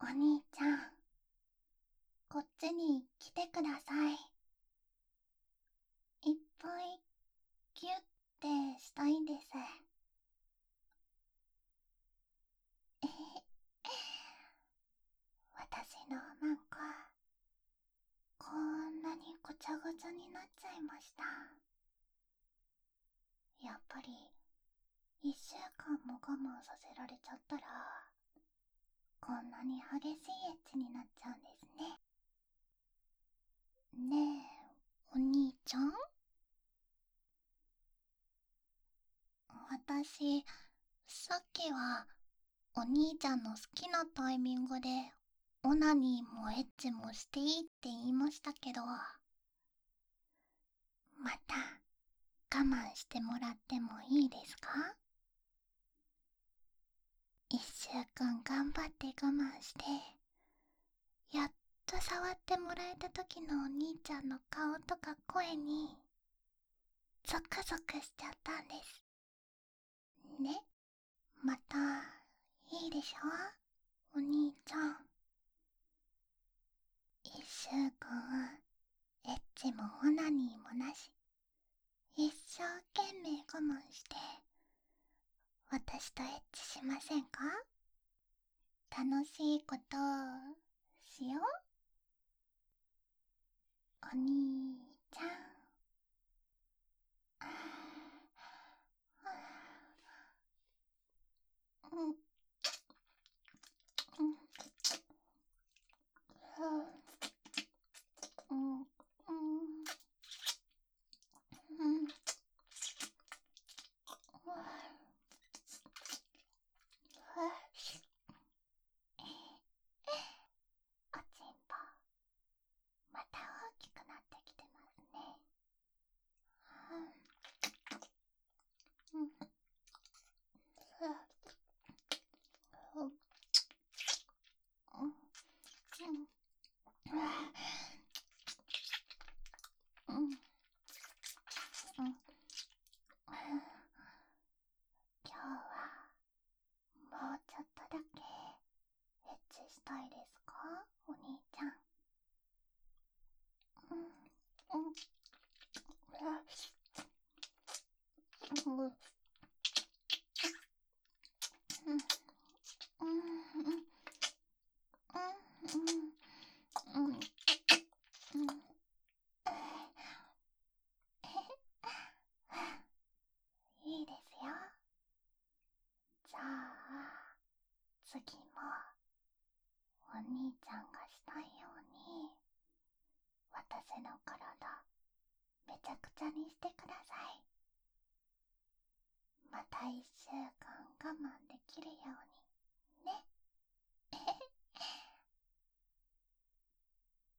お兄ちゃん、こっちに来てください。いっぱいギュッてしたいんです。えへへ。私のなんか、こんなにぐちゃぐちゃになっちゃいました。やっぱり、1週間も我慢させられちゃったら、こんなに激しいエッチになっちゃうんですね。ねえ、お兄ちゃん、私、さっきはお兄ちゃんの好きなタイミングでオナニーもエッチもしていいって言いましたけど、また我慢してもらってもいいですか？ 1 週間頑張って我慢して、やっと触ってもらえた時のお兄ちゃんの顔とか声にゾクゾクしちゃったんですね。またいいでしょ、お兄ちゃん。1週間エッチもオナニーもなし、一生懸命我慢して私とエッチしませんか？楽しいことしよう、お兄ちゃん。うんうんうんうんうんおちんぽ、また大きくなってきてますね。うんうんうん今日はもうちょっとだけエッチしたいですか、お兄ちゃん。うんうんうんうんうんうんうんいいですよ。じゃあ次もお兄ちゃんがしたいように私の体めちゃくちゃにしてください。また1週間我慢できるように